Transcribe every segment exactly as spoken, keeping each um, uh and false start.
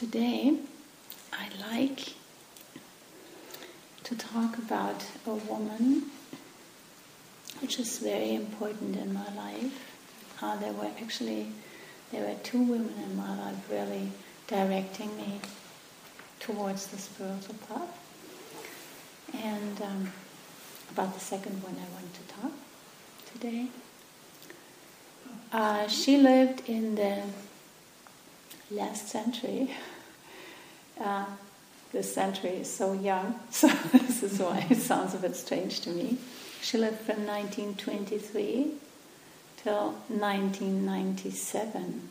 Today, I'd like to talk about a woman which is very important in my life. Uh, there were actually, there were two women in my life really directing me towards the spiritual path. And um, about the second one I want to talk today. Uh, she lived in the last century. Uh, this century is so young, so this is why it sounds a bit strange to me. She lived from nineteen twenty-three till nineteen ninety-seven.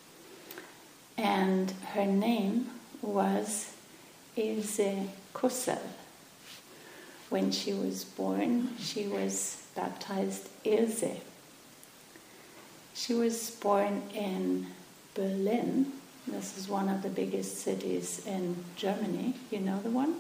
And her name was Ilse Kussel. When she was born, she was baptized Ilse. She was born in Berlin. This is one of the biggest cities in Germany. You know the one?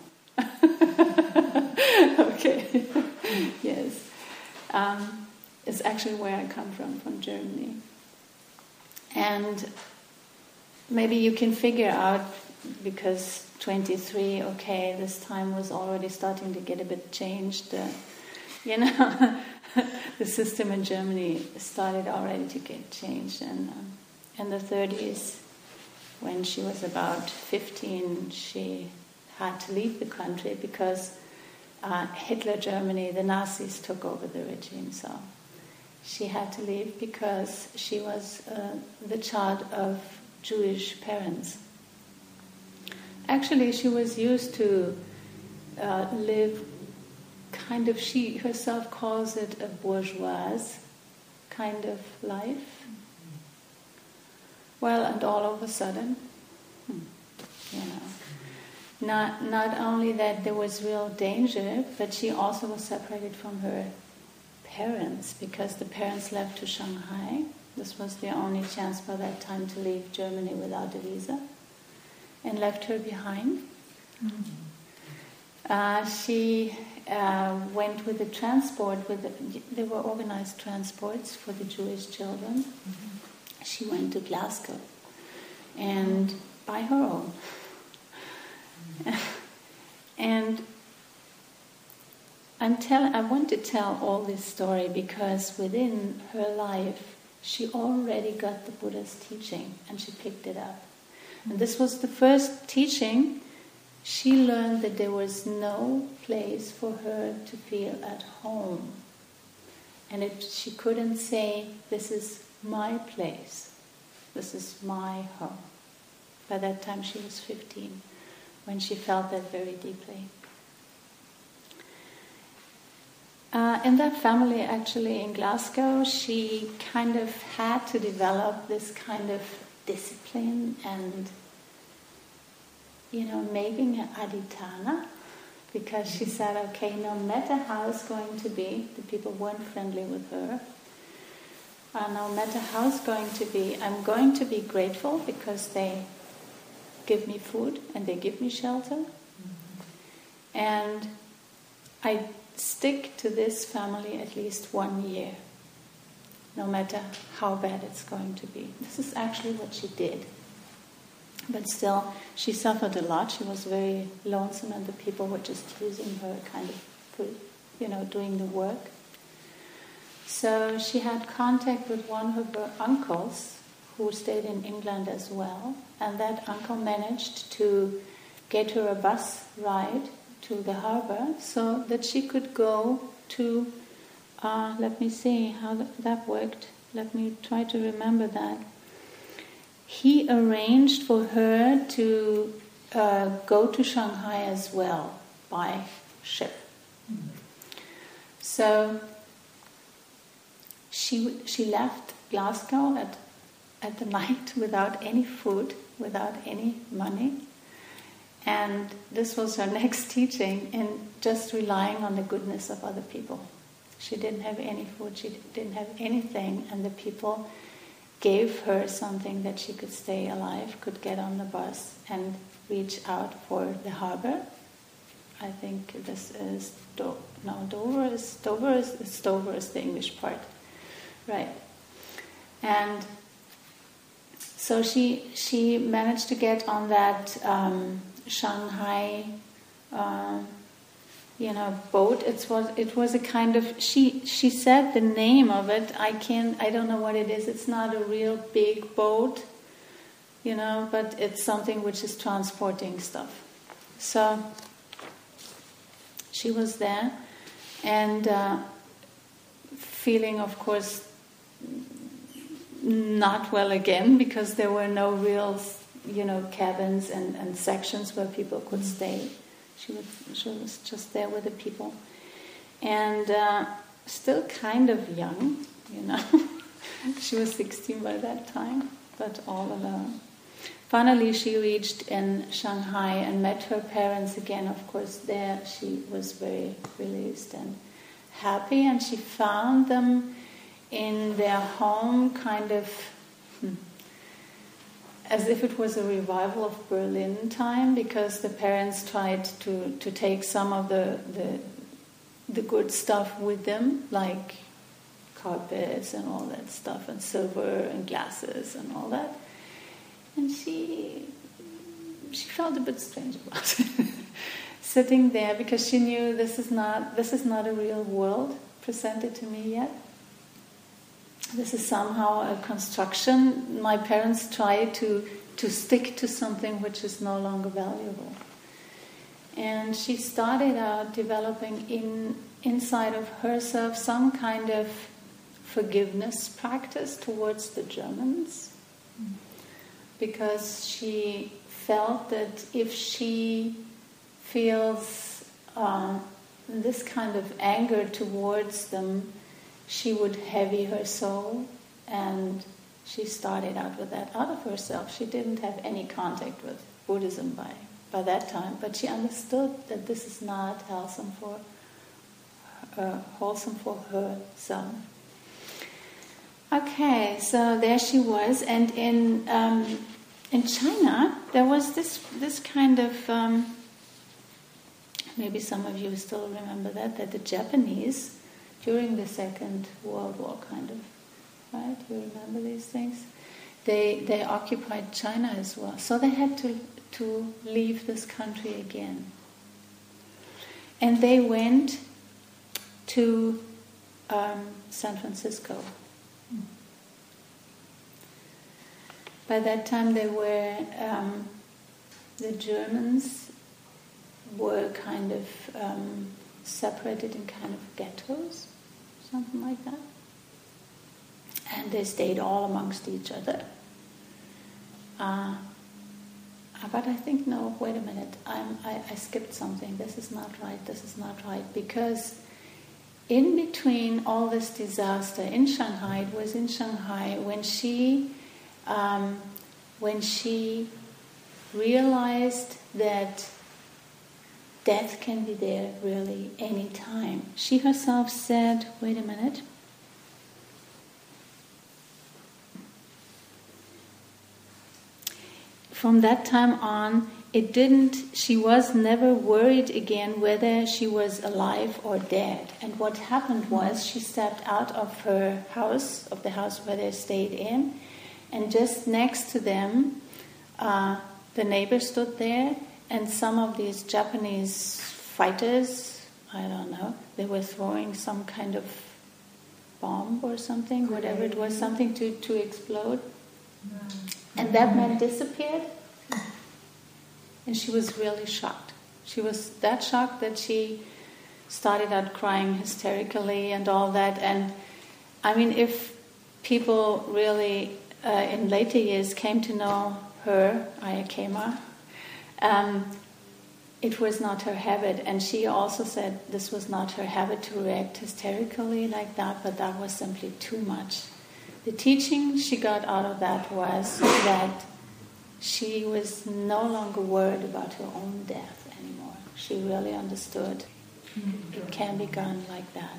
Okay. Yes. Um, it's actually where I come from, from Germany. And maybe you can figure out, because twenty-three, okay, this time was already starting to get a bit changed. Uh, you know, the system in Germany started already to get changed. And um, in the thirties, when she was about fifteen, she had to leave the country because uh, Hitler Germany, the Nazis, took over the regime. So she had to leave because she was uh, the child of Jewish parents. Actually, she was used to uh, live kind of, she herself calls it a bourgeoise kind of life. Well, and all of a sudden, hmm, you know, not not only that there was real danger, but she also was separated from her parents because the parents left to Shanghai. This was the only chance by that time to leave Germany without a visa, and left her behind. Mm-hmm. Uh, she uh, went with the transport. With the, there were organized transports for the Jewish children. Mm-hmm. She went to Glasgow, and by her own. And I'm tell, I want to tell all this story because within her life, she already got the Buddha's teaching, and she picked it up. And this was the first teaching. She learned that there was no place for her to feel at home. And it, she couldn't say, this is my place. This is my home. By that time she was fifteen, when she felt that very deeply. Uh, in that family, actually, in Glasgow, she kind of had to develop this kind of discipline and, you know, making an adhitthana, because she said, okay, no matter how it's going to be, the people weren't friendly with her, uh, no matter how it's going to be, I'm going to be grateful because they give me food and they give me shelter. Mm-hmm. And I stick to this family at least one year, no matter how bad it's going to be. This is actually what she did. But still, she suffered a lot. She was very lonesome, and the people were just using her kind of for, you know, doing the work. So she had contact with one of her uncles who stayed in England as well, and that uncle managed to get her a bus ride to the harbor so that she could go to, uh, let me see how that worked. Let me try to remember that. He arranged for her to uh, go to Shanghai as well by ship. Mm-hmm. So she she left Glasgow at at the night without any food, without any money, and this was her next teaching in just relying on the goodness of other people. She didn't have any food, she didn't have anything, and the people gave her something that she could stay alive, could get on the bus and reach out for the harbor. I think this is Do- no Dover is Dover is, is Dover is the English part, right? And So she she managed to get on that um, Shanghai, uh, you know, boat. It was it was a kind of she she said the name of it. I can't I don't know what it is. It's not a real big boat, you know, but it's something which is transporting stuff. So she was there, and uh, feeling, of course, not well again, because there were no real, you know, cabins and, and sections where people could stay. She was, she was just there with the people. And uh, still kind of young, you know. She was sixteen by that time, but all alone. Finally, she reached in Shanghai and met her parents again. Of course, there she was very released and happy, and she found them in their home, kind of hmm, as if it was a revival of Berlin time, because the parents tried to, to take some of the, the the good stuff with them, like carpets and all that stuff, and silver and glasses and all that. And she she felt a bit strange about it, sitting there, because she knew this is not this is not a real world presented to me yet. This is somehow a construction. My parents try to, to stick to something which is no longer valuable. And she started out developing in inside of herself some kind of forgiveness practice towards the Germans. Mm. Because she felt that if she feels uh, this kind of anger towards them, she would heavy her soul, and she started out with that out of herself. She didn't have any contact with Buddhism by, by that time, but she understood that this is not wholesome for, uh, wholesome for herself. Okay, so there she was, and in um, in China there was this this kind of um, maybe some of you still remember that that the Japanese, during the Second World War, kind of, right? You remember these things? They they occupied China as well, so they had to to leave this country again, and they went to um, San Francisco. By that time, they were um, the Germans were kind of um, separated in kind of ghettos, something like that, and they stayed all amongst each other. Uh, but I think no. Wait a minute. I'm, I, I skipped something. This is not right. This is not right, because in between all this disaster in Shanghai, it was in Shanghai when she. Um, when she realized that death can be there really any time. She herself said, wait a minute, from that time on, it didn't, she was never worried again whether she was alive or dead. And what happened was she stepped out of her house, of the house where they stayed in, and just next to them, uh, the neighbor stood there, and some of these Japanese fighters, I don't know, they were throwing some kind of bomb or something, whatever it was, something to, to explode. And that man disappeared, and she was really shocked. She was that shocked that she started out crying hysterically and all that. And I mean, if people really... Uh, in later years came to know her, Ayya Khema, um, it was not her habit, and she also said this was not her habit to react hysterically like that, but that was simply too much. The teaching she got out of that was that she was no longer worried about her own death anymore. She really understood it can be gone like that.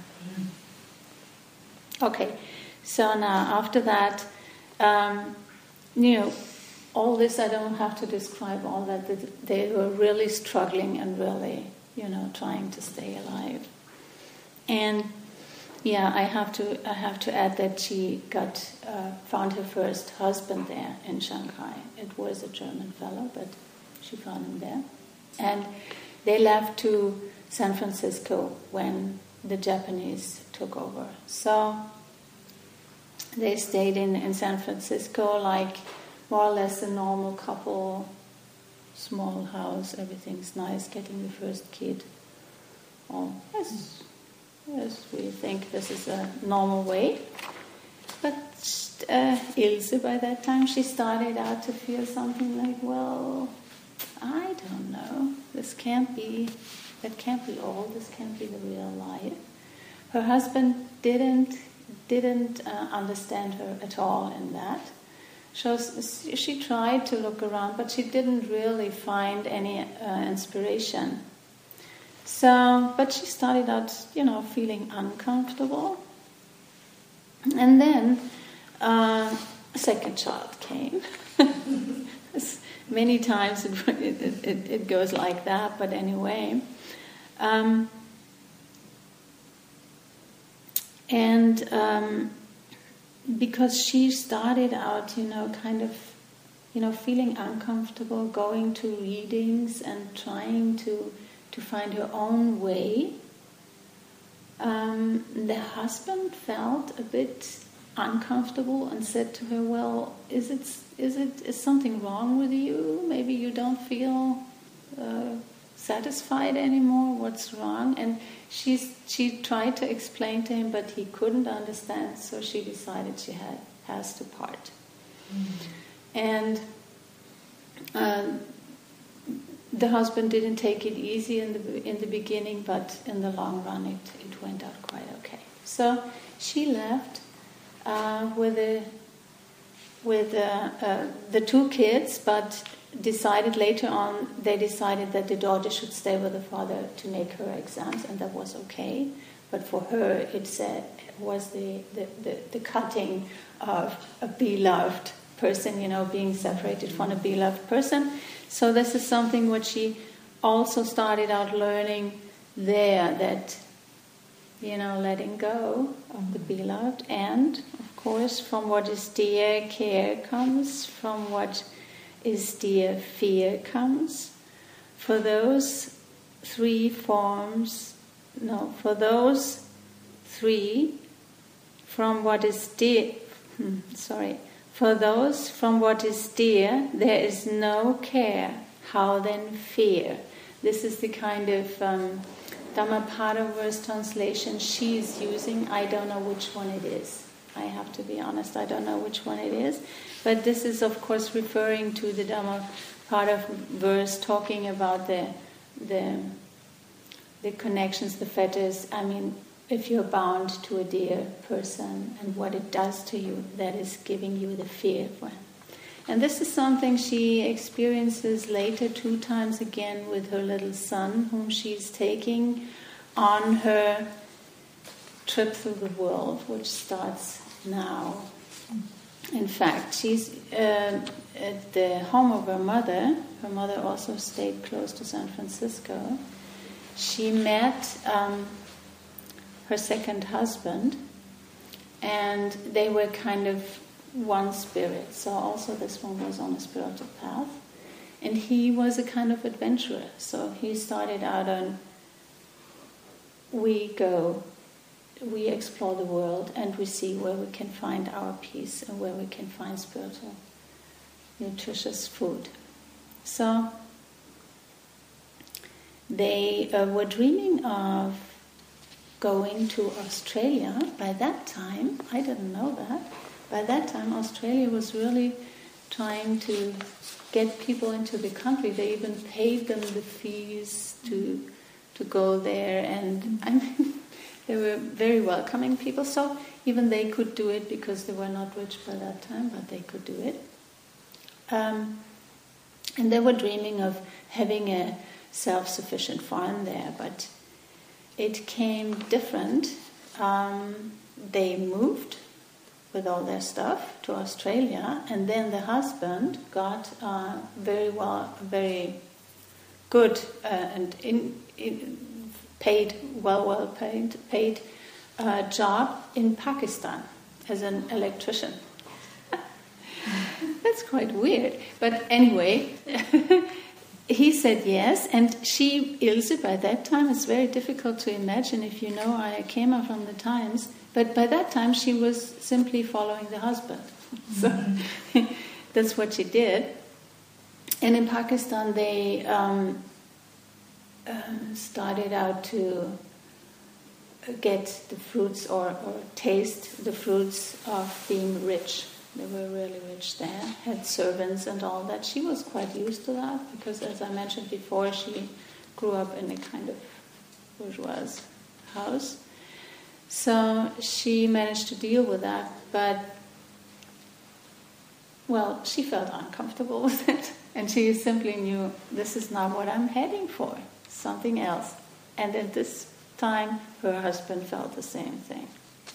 Okay, so now after that, Um, you know, all this I don't have to describe all that. They were really struggling and really, you know, trying to stay alive. And Yeah, I have to. I have to add that she got uh, found her first husband there in Shanghai. It was a German fellow, but she found him there, and they left to San Francisco when the Japanese took over. So they stayed in, in San Francisco, like more or less a normal couple, small house, everything's nice, getting the first kid. Oh, yes, yes, we think this is a normal way. But uh, Ilse, by that time, she started out to feel something like, well, I don't know, this can't be, that can't be all, this can't be the real life. Her husband didn't didn't uh, understand her at all in that. She, was, she tried to look around, but she didn't really find any uh, inspiration. So, but she started out, you know, feeling uncomfortable. And then uh, a second child came. Many times it, it, it, it goes like that, but anyway. Um, and um, because she started out, you know, kind of, you know, feeling uncomfortable, going to readings and trying to to find her own way, um, the husband felt a bit uncomfortable and said to her, well, is it is it is something wrong with you? Maybe you don't feel uh, satisfied anymore. What's wrong? And she's she tried to explain to him, but he couldn't understand. So she decided she had has to part. Mm-hmm. And uh, the husband didn't take it easy in the in the beginning, but in the long run, it it went out quite okay. So she left uh, with the with uh, uh, the two kids, but decided later on, they decided that the daughter should stay with the father to make her exams, and that was okay. But for her, it said, was the, the, the, the cutting of a beloved person, you know, being separated from a beloved person. So this is something what she also started out learning there, that, you know, letting go of the beloved, and, of course, from what is dear, care comes, from what is dear, fear comes. For those three forms, no, for those three, from what is dear, hmm, sorry, for those from what is dear, there is no care. How then fear? This is the kind of um, Dhammapada verse translation she is using. I don't know which one it is. I have to be honest, I don't know which one it is. But this is, of course, referring to the Dhammapada verse talking about the the the connections, the fetters. I mean, if you're bound to a dear person and what it does to you, that is giving you the fear. And this is something she experiences later two times again with her little son, whom she's taking on her trip through the world, which starts now. In fact, she's uh, at the home of her mother. Her mother also stayed close to San Francisco. She met um, her second husband, and they were kind of one spirit. So also this one was on a spiritual path. And he was a kind of adventurer. So he started out on, we go, we explore the world and we see where we can find our peace and where we can find spiritual, nutritious food. So they uh, were dreaming of going to Australia. By that time, I didn't know that, by that time Australia was really trying to get people into the country. They even paid them the fees to to go there, and I mean, they were very welcoming people, so even they could do it because they were not rich by that time, but they could do it. Um, and they were dreaming of having a self-sufficient farm there, but it came different. Um, they moved with all their stuff to Australia, and then the husband got uh, very well, very good uh, and in, in paid, well, well paid, paid a job in Pakistan as an electrician. That's quite weird. But anyway, he said yes, and she, Ilse, by that time, it's very difficult to imagine if you know Ayakema from the times, but by that time she was simply following the husband. So that's what she did. And in Pakistan they um, um, started out to get the fruits or, or taste the fruits of being rich. They were really rich there, had servants and all that. She was quite used to that because, as I mentioned before, she grew up in a kind of bourgeois house. So she managed to deal with that, but, well, she felt uncomfortable with it. And she simply knew, this is not what I'm heading for, something else. And at this time, her husband felt the same thing.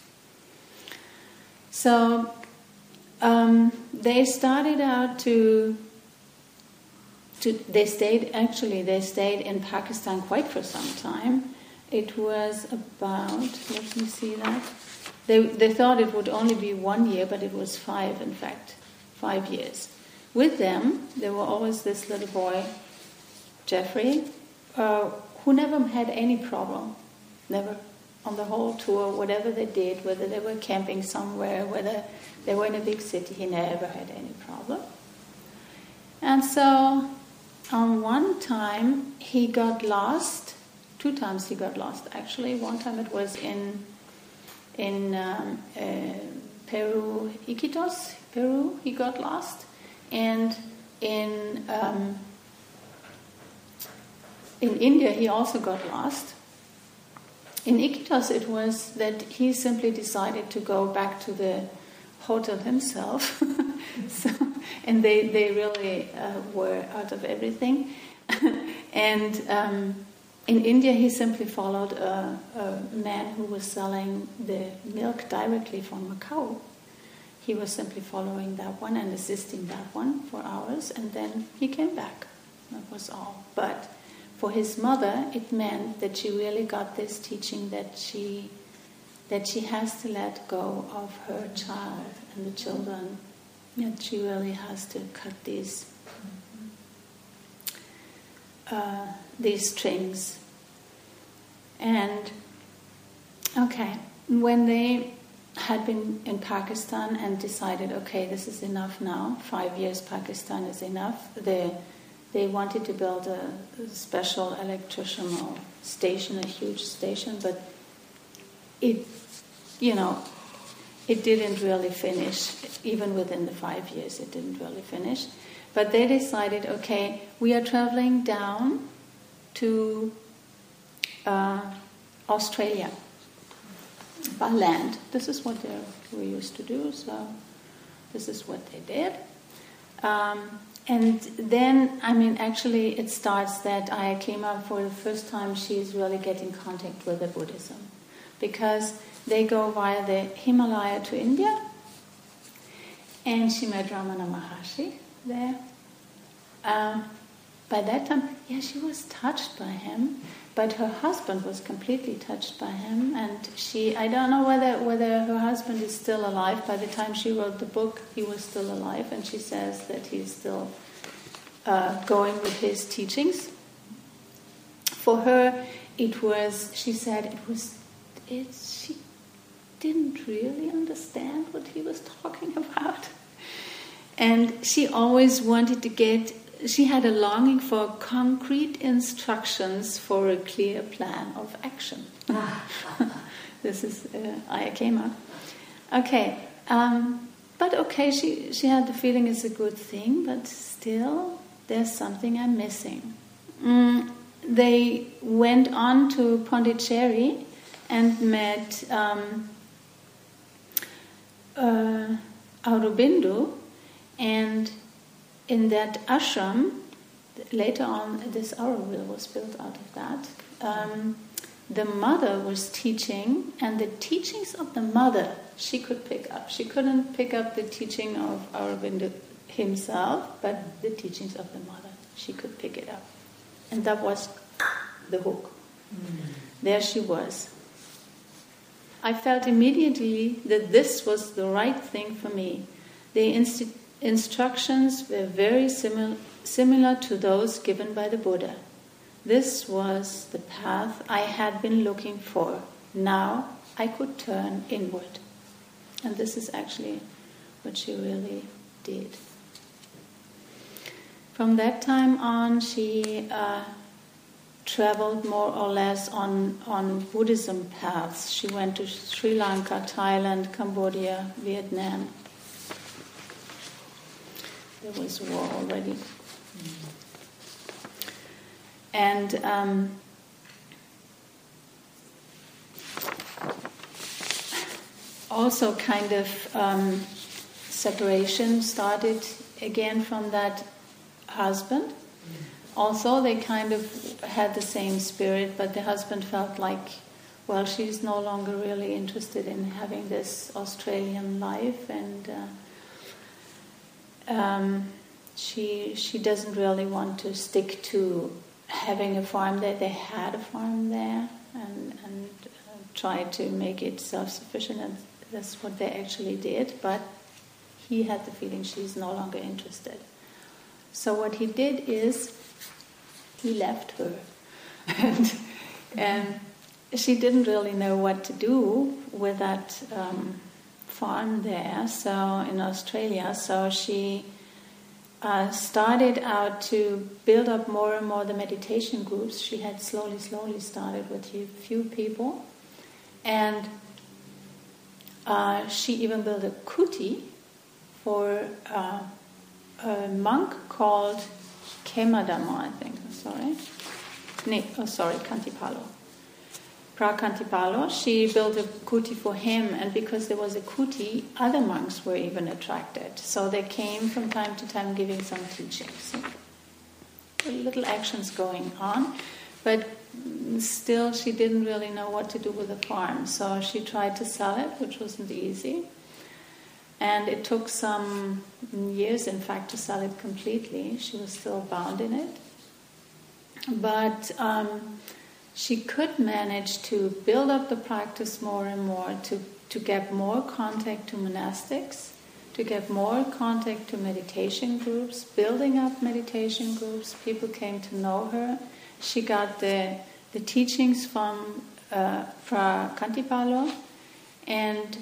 So um, they started out to, to, they stayed, actually, they stayed in Pakistan quite for some time. It was about, let me see that. They, they thought it would only be one year, but it was five, in fact, five years. With them, there were always this little boy, Jeffrey, uh, who never had any problem. Never. On the whole tour, whatever they did, whether they were camping somewhere, whether they were in a big city, he never had any problem. And so, on one time, he got lost. Two times he got lost, actually. One time it was in in um, uh, Peru, Iquitos, Peru, he got lost. And in um, in India, he also got lost. In Iquitos, it was that he simply decided to go back to the hotel himself. so, and they, they really uh, were out of everything. and um, in India, he simply followed a, a man who was selling the milk directly from Macau. He was simply following that one and assisting that one for hours, and then he came back. That was all. But for his mother, it meant that she really got this teaching that she that she has to let go of her child and the children. That she really has to cut these uh, these strings. And okay, when they had been in Pakistan and decided, okay, this is enough now. Five years Pakistan is enough. They they wanted to build a, a special electrical station, a huge station, but it, you know, it didn't really finish. Even within the five years, it didn't really finish. But they decided, okay, we are traveling down to uh, Australia. By land. This is what they were used to do, so this is what they did. Um, and then, I mean, actually it starts that Ayakema, for the first time, she is really getting contact with the Buddhism. Because they go via the Himalaya to India, and she met Ramana Maharshi there. Um, by that time, yeah, she was touched by him, but her husband was completely touched by him, and she, I don't know whether whether her husband is still alive. By the time she wrote the book, he was still alive, and she says that he's still uh, going with his teachings. For her, it was, she said, it was, it, she didn't really understand what he was talking about. And she always wanted to get, she had a longing for concrete instructions for a clear plan of action. This is uh, Ayakema. Okay, um, but okay, she, she had the feeling it's a good thing, but still there's something I'm missing. Mm, they went on to Pondicherry and met um, uh, Aurobindo, and in that ashram, later on, this Auroville was built out of that. Um, the mother was teaching, and the teachings of the mother she could pick up. She couldn't pick up the teaching of Aurobindo himself, but the teachings of the mother, she could pick it up. And that was the hook. Mm. There she was. I felt immediately that this was the right thing for me. The inst- instructions were very simil- similar to those given by the Buddha. This was the path I had been looking for. Now I could turn inward. And this is actually what she really did. From that time on, she uh, traveled more or less on, on Buddhism paths. She went to Sri Lanka, Thailand, Cambodia, Vietnam. There was war already. Mm-hmm. And um, also kind of um, separation started again from that husband. Also, they kind of had the same spirit, but the husband felt like, well, she's no longer really interested in having this Australian life, and uh, um, she she doesn't really want to stick to having a farm there. They had a farm there, and and uh, tried to make it self-sufficient, and that's what they actually did. But he had the feeling she's no longer interested. So what he did is he left her, and, and she didn't really know what to do with that um, farm there. So in Australia, so she uh, started out to build up more and more the meditation groups. She had slowly, slowly started with a few people, and uh, she even built a kuti for uh, a monk called Kemadama, I think. Sorry, no, oh, sorry, Kantipalo. Prakantipalo. She built a kuti for him, and because there was a kuti, other monks were even attracted. So they came from time to time giving some teachings. So little actions going on, but still she didn't really know what to do with the farm. So she tried to sell it, which wasn't easy. And it took some years, in fact, to sell it completely. She was still bound in it. But um, she could manage to build up the practice more and more, to, to get more contact to monastics, to get more contact to meditation groups, building up meditation groups. People came to know her. She got the, the teachings from uh, Fra Kantipalo, and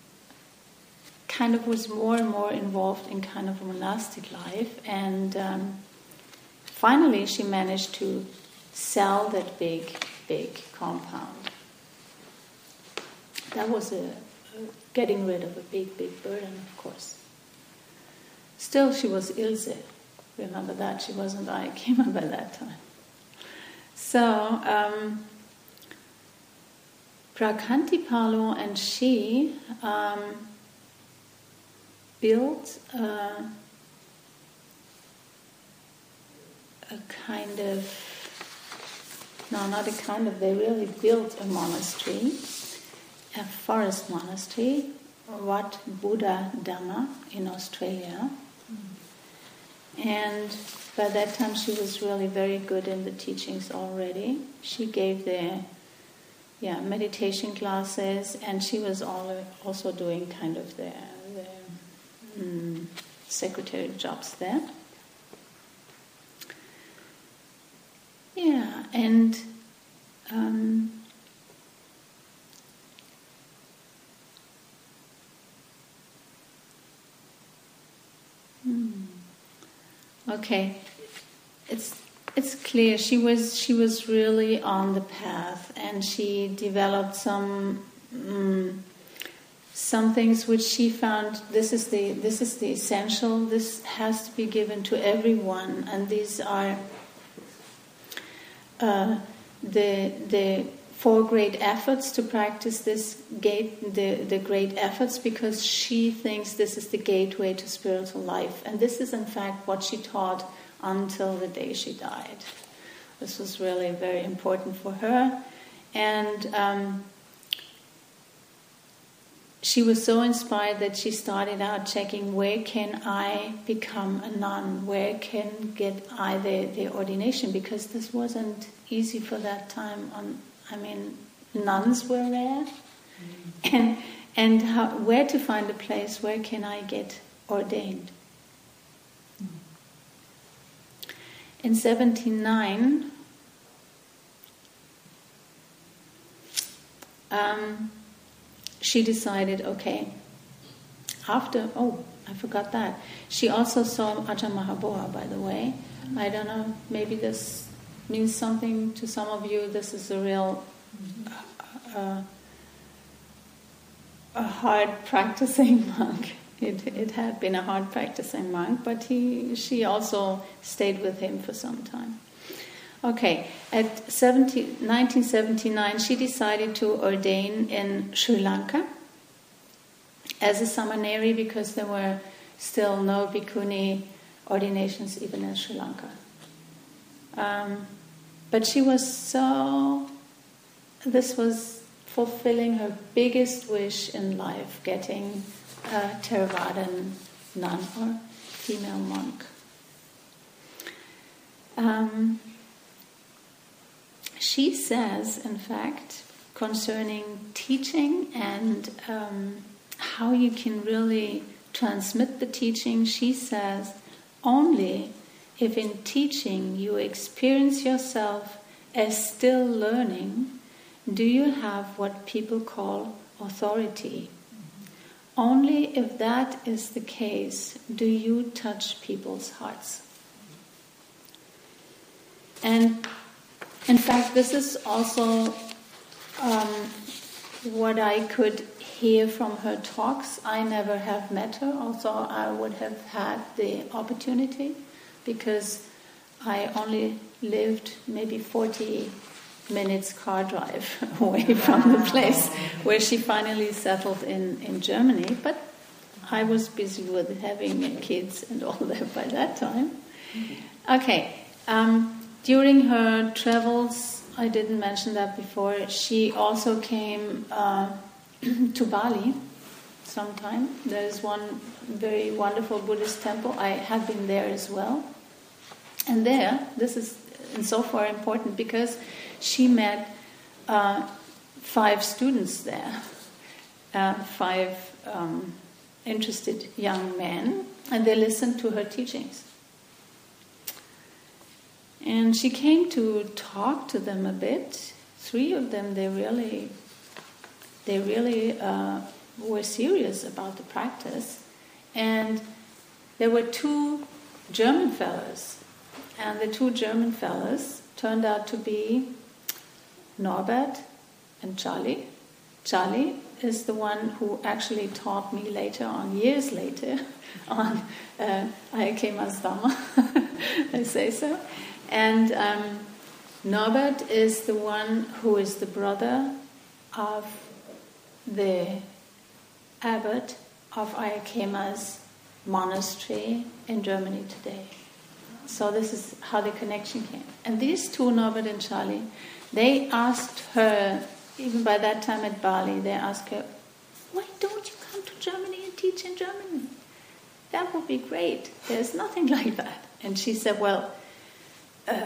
kind of was more and more involved in kind of a monastic life, and um, finally she managed to sell that big, big compound. That was a, a getting rid of a big, big burden, of course. Still, she was Ilse. Remember that, she wasn't Ayakema by that time. So, um, Prakantipalo and she um, built uh, a kind of, no, not a kind of, they really built a monastery, a forest monastery, Wat Buddha Dhamma in Australia. Mm. And by that time she was really very good in the teachings already. She gave the yeah, meditation classes, and she was all, also doing kind of the, the mm, secretary jobs there. Yeah, and um, hmm. okay, it's it's clear she was she was really on the path, and she developed some um, some things which she found this is the this is the essential. This has to be given to everyone, and these are. Uh, the the four great efforts to practice this gate the, the great efforts, because she thinks this is the gateway to spiritual life, and this is in fact what she taught until the day she died. This was really very important for her, and um, she was so inspired that she started out checking, where can I become a nun? Where can get I the, the ordination? Because this wasn't easy for that time. On, I mean, nuns were rare, Mm. And, and how, where to find a place, where can I get ordained? Mm. In seventy-nine, um, she decided, okay, after, oh, I forgot that. She also saw Ajahn Mahaboha, by the way. I don't know, maybe this means something to some of you. This is a real, uh, a hard practicing monk. It, it had been a hard practicing monk, but he, she also stayed with him for some time. Okay, at nineteen seventy-nine, she decided to ordain in Sri Lanka as a samaneri because there were still no bhikkhuni ordinations even in Sri Lanka. Um, but she was so, this was fulfilling her biggest wish in life, getting a Theravadan nun or female monk. Um, she says, in fact, concerning teaching and um, how you can really transmit the teaching, she says, only if in teaching you experience yourself as still learning, do you have what people call authority. Only if that is the case do you touch people's hearts. And in fact, this is also um, what I could hear from her talks. I never have met her, although I would have had the opportunity, because I only lived maybe forty minutes car drive away from the place where she finally settled in, in Germany. But I was busy with having kids and all that by that time. Okay. Um, during her travels, I didn't mention that before, she also came uh, to Bali sometime. There is one very wonderful Buddhist temple. I have been there as well. And there, this is in so far important because she met uh, five students there, uh, five um, interested young men, and they listened to her teachings. And she came to talk to them a bit. Three of them, they really, they really uh, were serious about the practice. And there were two German fellows. And the two German fellows turned out to be Norbert and Charlie. Charlie is the one who actually taught me later on, years later, on uh, Ayakema's Dhamma, I say so. And um, Norbert is the one who is the brother of the abbot of Ayakema's monastery in Germany today. So this is how the connection came. And these two, Norbert and Charlie, they asked her, even by that time at Bali, they asked her, why don't you come to Germany and teach in German? That would be great. There's nothing like that. And she said, well, uh,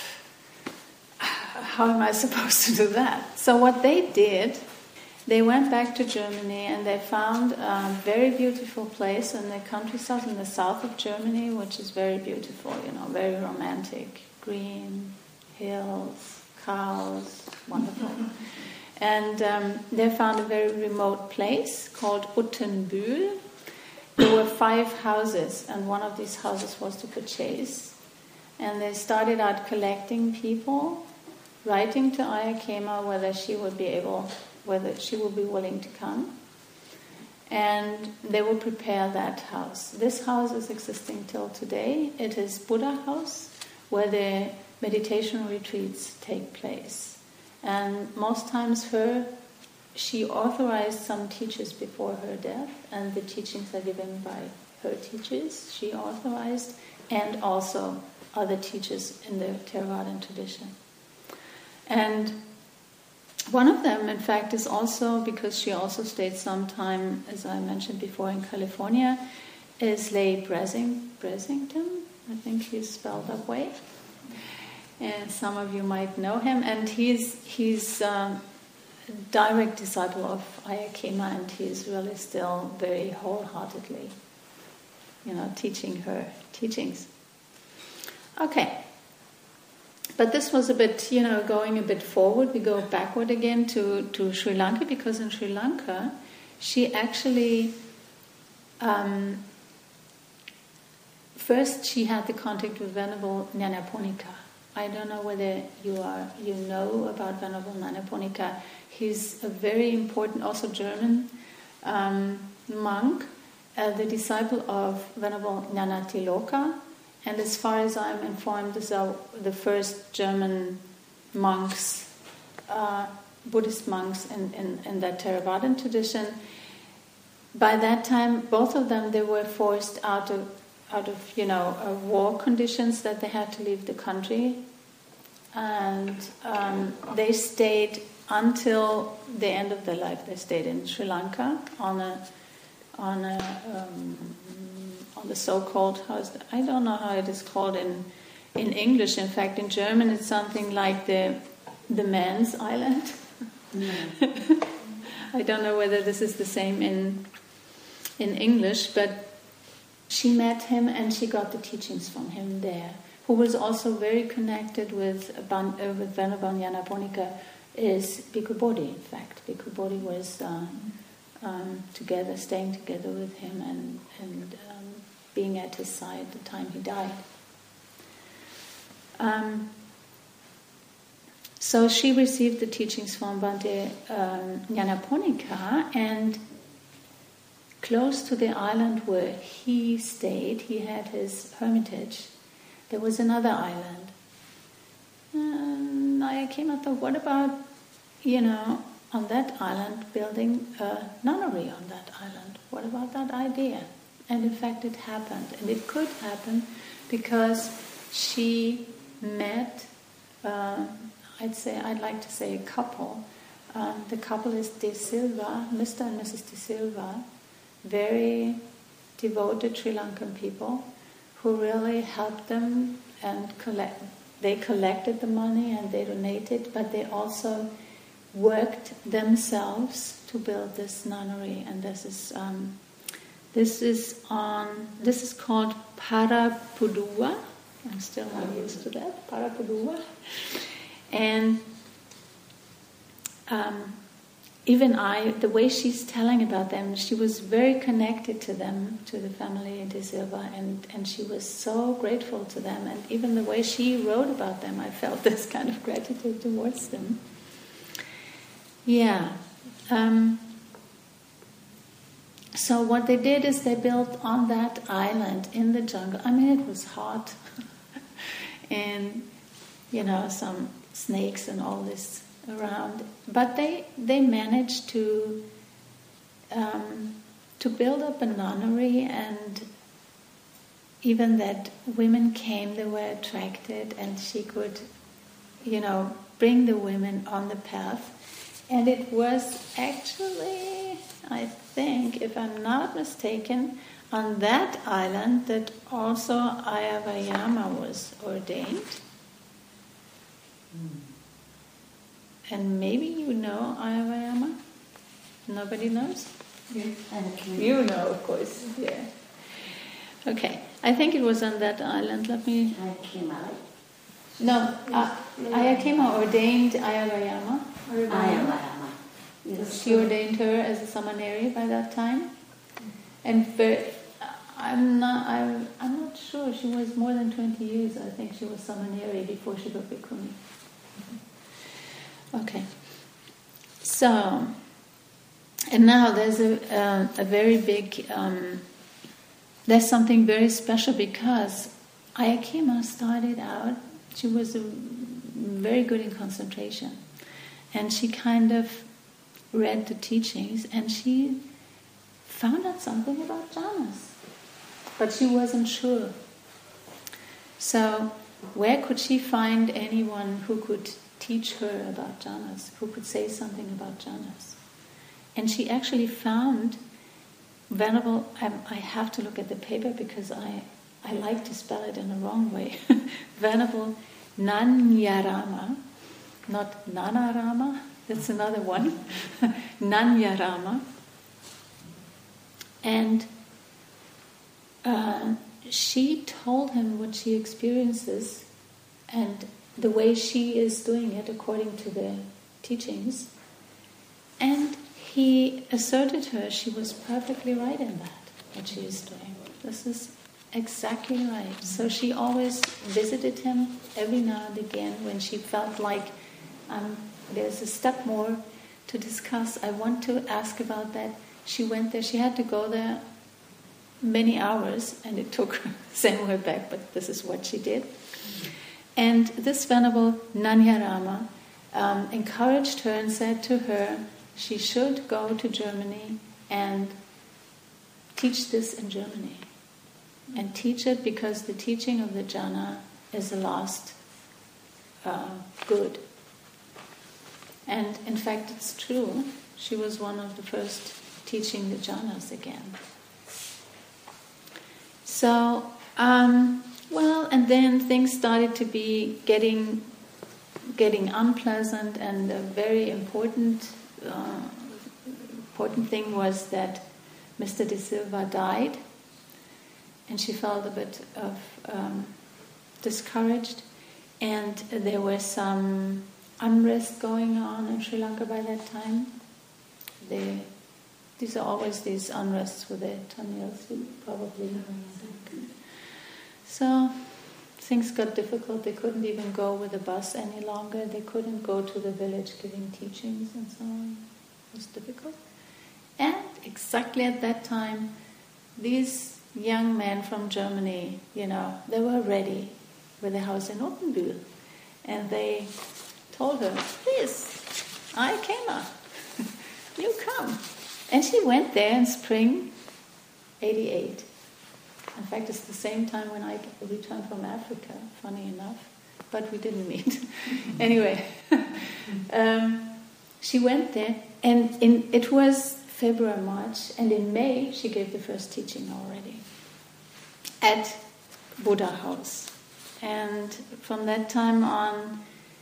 how am I supposed to do that? So what they did, they went back to Germany and they found a very beautiful place in the countryside in the south of Germany, which is very beautiful, you know, very romantic, green, hills, cows, wonderful. And um, they found a very remote place called Uttenbühl. There were five houses, and one of these houses was to purchase. And they started out collecting people, writing to Ayakema whether she would be able, whether she would be willing to come. And they would prepare that house. This house is existing till today. It is Buddha House, where the meditation retreats take place. And most times her, she authorized some teachers before her death, and the teachings are given by her teachers, she authorized, and also other teachers in the Theravadan tradition. And one of them, in fact, is also, because she also stayed some time, as I mentioned before, in California, is Leigh Brasing, Brasington, I think he's spelled that way. And some of you might know him. And he's he's um, direct disciple of Ayya Khema, and he is really still very wholeheartedly, you know, teaching her teachings. Okay. But this was a bit, you know, going a bit forward. We go backward again to, to Sri Lanka, because in Sri Lanka, she actually, um, first she had the contact with Venerable Nyanaponika. I don't know whether you are you know about Venerable Nyanaponika. He's a very important, also German um, monk, uh, the disciple of Venerable Nyanatiloka. And as far as I'm informed, these are the first German monks, uh, Buddhist monks in, in, in that Theravadan tradition. By that time, both of them, they were forced out of, out of you know, uh, war conditions, that they had to leave the country. And um, they stayed until the end of their life. They stayed in Sri Lanka on a, on a, um, on the so-called, how is that? I don't know how it is called in in English. In fact, in German, it's something like the the man's island. Mm. I don't know whether this is the same in in English, but she met him and she got the teachings from him there. Who was also very connected with Ban, uh, with Venerable Nyanaponika is Bhikkhu Bodhi. In fact, Bhikkhu Bodhi was uh, um, together, staying together with him, and and. Um, being at his side the time he died. Um, so she received the teachings from Bhante um, Nyanaponika, and close to the island where he stayed, he had his hermitage, there was another island. And I came and thought, what about, you know, on that island, building a nunnery on that island? What about that idea? And in fact, it happened. And it could happen because she met, uh, I'd say, I'd like to say a couple. Um, the couple is De Silva, Mister and Missus De Silva, very devoted Sri Lankan people who really helped them and collect. They collected the money and they donated, but they also worked themselves to build this nunnery. And this is... Um, This is on. This is called Parapudua. I'm still not used to that. Parapudua, and um, even I, the way she's telling about them, she was very connected to them, to the family De Silva, and and she was so grateful to them. And even the way she wrote about them, I felt this kind of gratitude towards them. Yeah. Um, So what they did is they built on that island in the jungle. I mean, it was hot. And, you know, some snakes and all this around. But they they managed to um, to build up a nunnery, and even that women came, they were attracted, and she could, you know, bring the women on the path. And it was actually, I think, if I'm not mistaken, on that island that also Ayya Vayama was ordained. Mm. And maybe you know Ayya Vayama? Nobody knows? Yes, you know, of course, yeah. Okay, I think it was on that island. Let me... No, uh, Ayya Khema ordained Ayya Vayama. Ayya Vayama. Yes. She ordained her as a samaneri by that time, and very, I'm not. I'm, I'm not sure. She was more than twenty years. I think she was samaneri before she got bhikkhuni. Okay. So, and now there's a uh, a very big. Um, there's something very special, because Ayya Khema started out. She was a, very good in concentration, and she kind of read the teachings, and she found out something about jhanas, but she wasn't sure. So where could she find anyone who could teach her about jhanas, who could say something about jhanas? And she actually found Venerable, I, I have to look at the paper because I, I like to spell it in the wrong way, Venerable Nanyarama, not Nanarama, That's another one. Nanyarama. And uh, she told him what she experiences and the way she is doing it according to the teachings. And he asserted her she was perfectly right in that, what she is doing. This is exactly right. So she always visited him every now and again when she felt like um, there's a step more to discuss. I want to ask about that. She went there. She had to go there many hours, and it took her the same way back, but this is what she did. And this Venerable Nanyarama um, encouraged her and said to her she should go to Germany and teach this in Germany. And teach it because the teaching of the jhana is the last uh, good. And in fact, it's true. She was one of the first teaching the jhanas again. So, um, well, and then things started to be getting getting unpleasant, and a very important uh, important thing was that Mister De Silva died. And she felt a bit of um, discouraged, and there was some unrest going on in Sri Lanka by that time. They, these are always these unrests with the Tamils, you probably know. So things got difficult. They couldn't even go with the bus any longer. They couldn't go to the village giving teachings and so on. It was difficult. And exactly at that time, these young men from Germany, you know, they were ready with a house in Ottenbühl. And they told her, please, I came up. You come. And she went there in spring eighty-eight. In fact, it's the same time when I returned from Africa, funny enough. But we didn't meet. Anyway, um, she went there, and in, it was February, March, and in May she gave the first teaching already at Buddha House. And from that time on,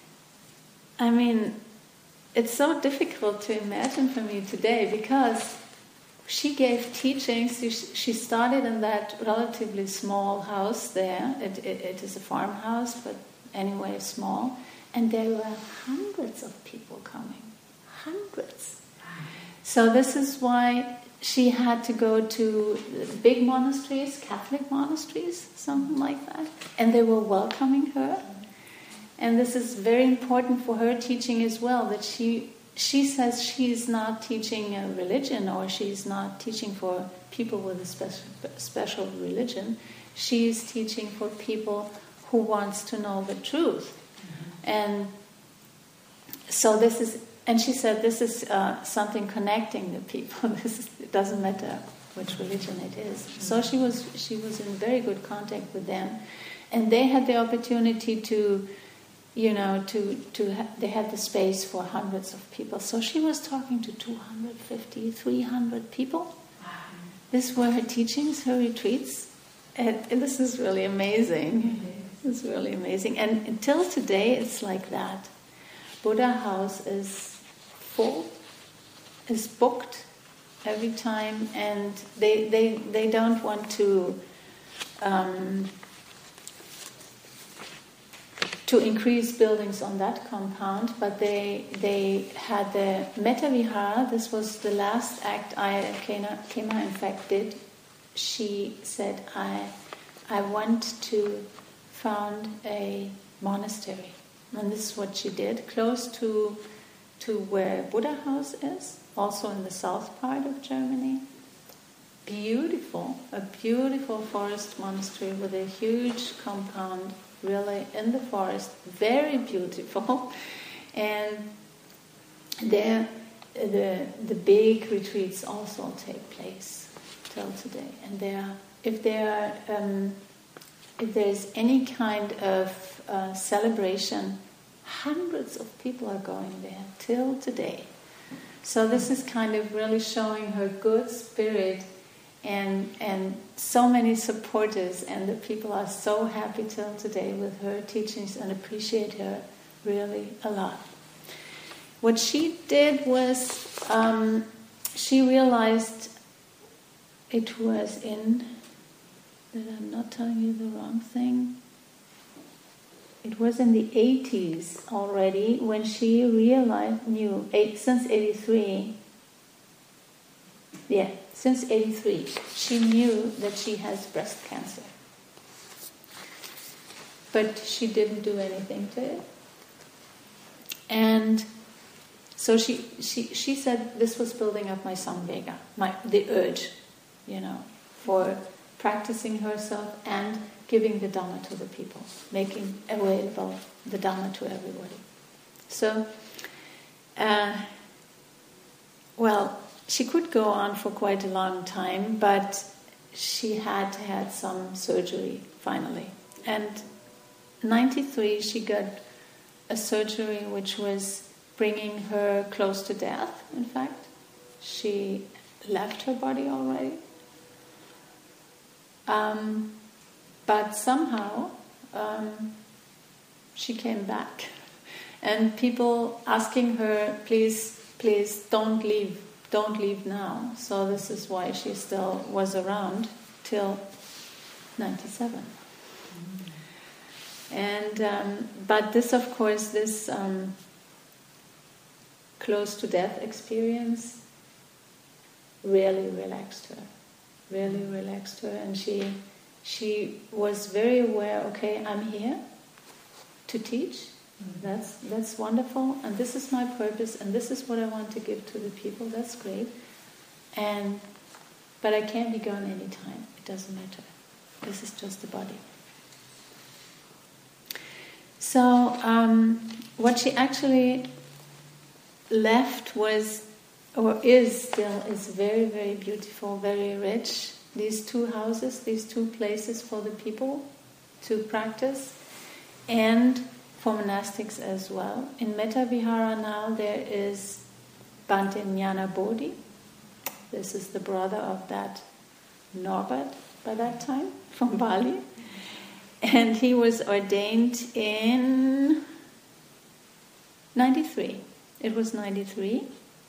I mean, it's so difficult to imagine for me today, because she gave teachings. She started in that relatively small house there. It, it, it is a farmhouse, but anyway small. And there were hundreds of people coming. Hundreds. So this is why she had to go to big monasteries, Catholic monasteries, something like that. And they were welcoming her. And this is very important for her teaching as well, that she she says she's not teaching a religion, or she's not teaching for people with a special, special religion. She's teaching for people who wants to know the truth. Mm-hmm. And so this is, and she said this is uh, something connecting the people. This is, it doesn't matter which religion it is. Mm-hmm. So she was she was in very good contact with them, and they had the opportunity to, you know, to, to ha- they had the space for hundreds of people. So she was talking to two hundred fifty, three hundred people. Wow. These were her teachings, her retreats. And, and this is really amazing. Mm-hmm. It's really amazing. And until today, it's like that. Buddha House is full, is booked every time, and they, they, they don't want to... Um, to increase buildings on that compound, but they they had the Metta Vihara. This was the last act I Kena, Kema in fact did. She said, I I want to found a monastery. And this is what she did, close to to where Buddha House is, also in the south part of Germany. Beautiful, a beautiful forest monastery with a huge compound, really in the forest, very beautiful. And there the the big retreats also take place till today. And there, if there um, if there's any kind of uh, celebration, hundreds of people are going there till today. So this is kind of really showing her good spirit. And and so many supporters, and the people are so happy till today with her teachings and appreciate her really a lot. what she did was um, she realized it was in, that I'm not telling you the wrong thing, it was in the eighties already when she realized, knew, eight, since eighty-three, yeah, since eighty-three, she knew that she has breast cancer. But she didn't do anything to it. And so she, she, she said this was building up my samvega, my, the urge, you know, for practicing herself and giving the Dhamma to the people, making available the Dhamma to everybody. So, uh, well, she could go on for quite a long time, but she had had some surgery finally. And ninety-three, she got a surgery which was bringing her close to death, in fact. She left her body already. Um, but somehow um, she came back. And people asking her, please, please don't leave, don't leave now. So this is why she still was around till ninety-seven. Mm-hmm. And um, but this, of course, this um, close to death experience really relaxed her, really relaxed her, and she she was very aware. Okay, I'm here to teach. Mm-hmm. That's that's wonderful, and this is my purpose, and this is what I want to give to the people. That's great, and but I can't be gone anytime. It doesn't matter. This is just the body. So um, what she actually left was, or is still, is very, very beautiful, very rich. These two houses, these two places for the people to practice, and for monastics as well. In Metta Vihara now there is Bhante Jnana Bodhi. This is the brother of that Norbert by that time, from Bali. And he was ordained in ninety-three. It was ninety-three.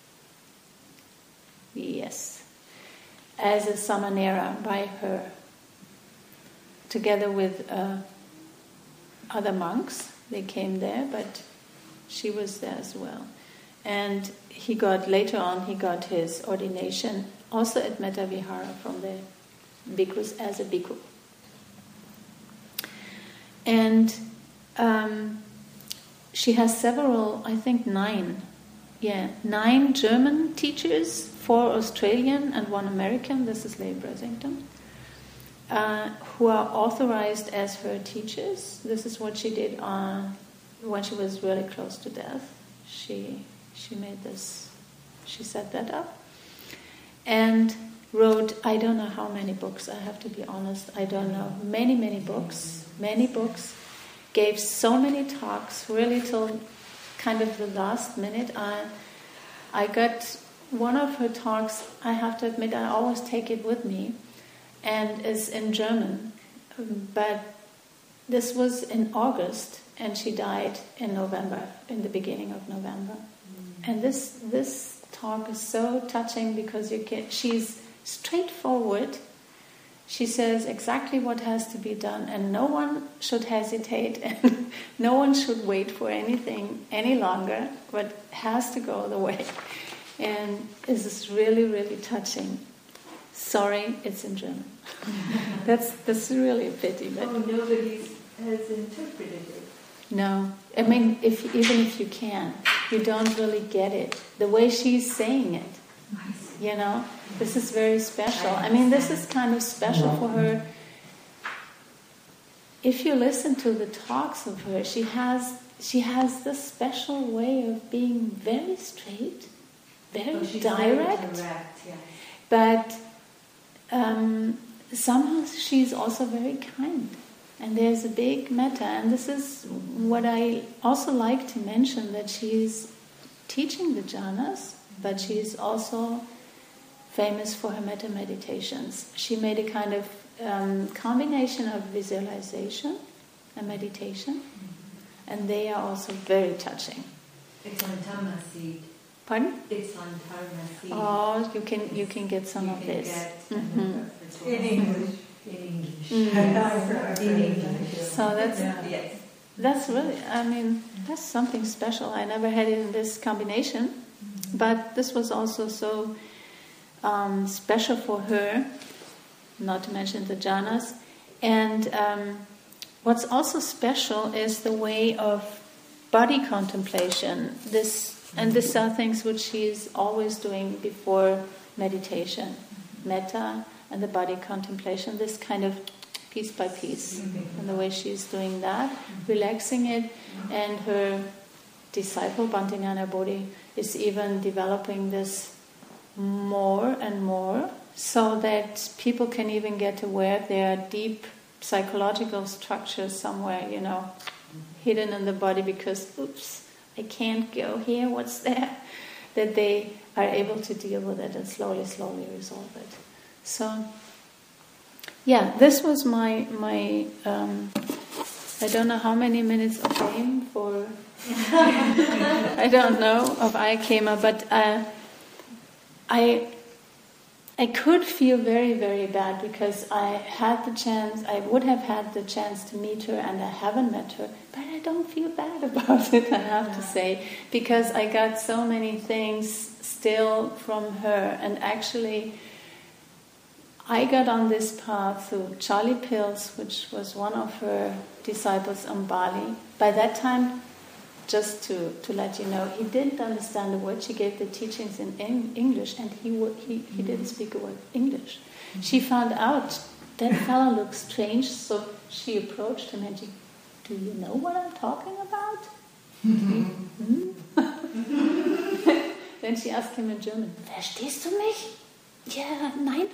Yes. As a samanera by her, together with uh, other monks. They came there, but she was there as well. And he got, later on, he got his ordination also at Metta Vihara from the bhikkhus as a bhikkhu. And um, she has several, I think nine, yeah, nine German teachers, four Australian and one American, this is Leigh Brasington, uh, who are authorized as her teachers. This is what she did uh, when she was really close to death. She she made this, she set that up. And wrote, I don't know how many books, I have to be honest, I don't know, many, many books, many books, gave so many talks, really till kind of the last minute. I, I got one of her talks, I have to admit, I always take it with me, and is in German, but this was in August, and she died in November, in the beginning of November. Mm. And this this talk is so touching because you can, she's straightforward. She says exactly what has to be done, and no one should hesitate, and no one should wait for anything any longer, but has to go the way. And this is really, really touching. Sorry, it's in German. that's that's really a pity. But oh, nobody has interpreted it. No, I mean, if even if you can, you don't really get it. The way she's saying it, you know, this is very special. I mean, this is kind of special for her. If you listen to the talks of her, she has she has this special way of being very straight, very oh, she's direct, very direct, yes. but um, somehow she's also very kind. And there's a big metta, and this is what I also like to mention, that she's teaching the jhanas, but she's also famous for her metta meditations. She made a kind of um, combination of visualization and meditation, mm-hmm. and they are also very touching, It's on Dharma seed. Pardon? It's on Dharma seed. Oh, you can you can get some you of can this. Get Mm-hmm. in English. In English. Mm. In English. So that's Yeah. Yes. that's really, I mean, that's something special. I never had it in this combination, mm-hmm. but this was also so um, special for her, not to mention the jhanas. And um, what's also special is the way of body contemplation. This and these are things which she's always doing before meditation, metta and the body contemplation. This kind of piece by piece, and the way she's doing that, relaxing it, and her disciple Bhante Bodhi is even developing this more and more, so that people can even get aware there are deep psychological structures somewhere, you know, hidden in the body because, oops, I can't go here, what's there? That they are able to deal with it and slowly, slowly resolve it. So, yeah, this was my, my um, I don't know how many minutes of fame for, I don't know, of Ayakema, but uh, I I could feel very, very bad because I had the chance, I would have had the chance to meet her and I haven't met her, but I don't feel bad about it, I have to say, because I got so many things still from her. And actually, I got on this path through Charlie Pills, which was one of her disciples on Bali. By that time, just to, to let you know, he didn't understand a word. She gave the teachings in Eng- English, and he, w- he he didn't speak a word English. She found out that fellow looked strange, so she approached him and she, do you know what I'm talking about? Mm-hmm. Then she asked him in German, verstehst du mich? Yeah, nein.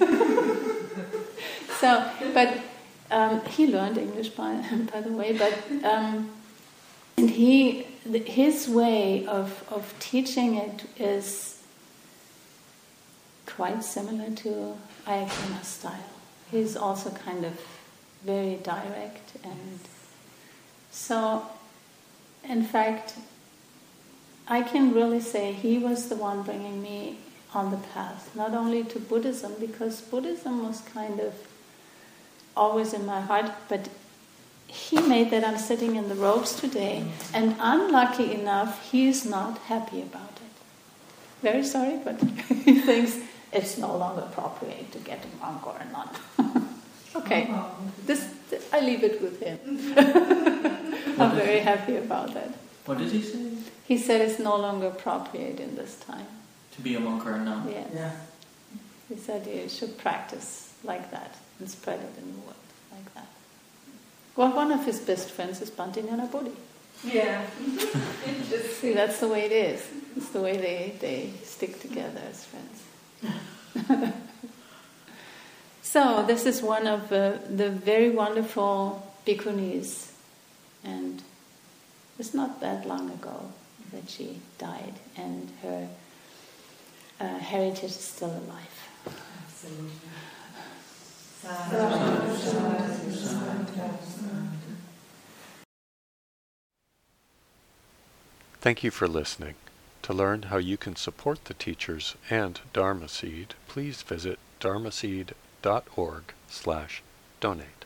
So, but um, he learned English by by the way, but. Um, And he, his way of, of teaching it is quite similar to Ayakema's style. He's also kind of very direct, and so, in fact, I can really say he was the one bringing me on the path, not only to Buddhism, because Buddhism was kind of always in my heart, but he made that I'm sitting in the robes today, and unlucky enough, he is not happy about it. Very sorry, but he thinks it's no longer appropriate to get a monk or a nun. Okay, this I leave it with him. I'm very happy about that. What did he say? He said it's no longer appropriate in this time. To be a monk or a nun? Yes. Yeah. He said you should practice like that and spread it in the world like that. Well, one of his best friends is Bhante Bodhi. Yeah. See, that's the way it is. It's the way they, they stick together as friends. So, this is one of uh, the very wonderful bhikkhunis. And it's not that long ago that she died, and her uh, heritage is still alive. Absolutely. Thank you for listening. To learn how you can support the teachers and Dharma Seed, please visit dharmaseed dot org slash donate.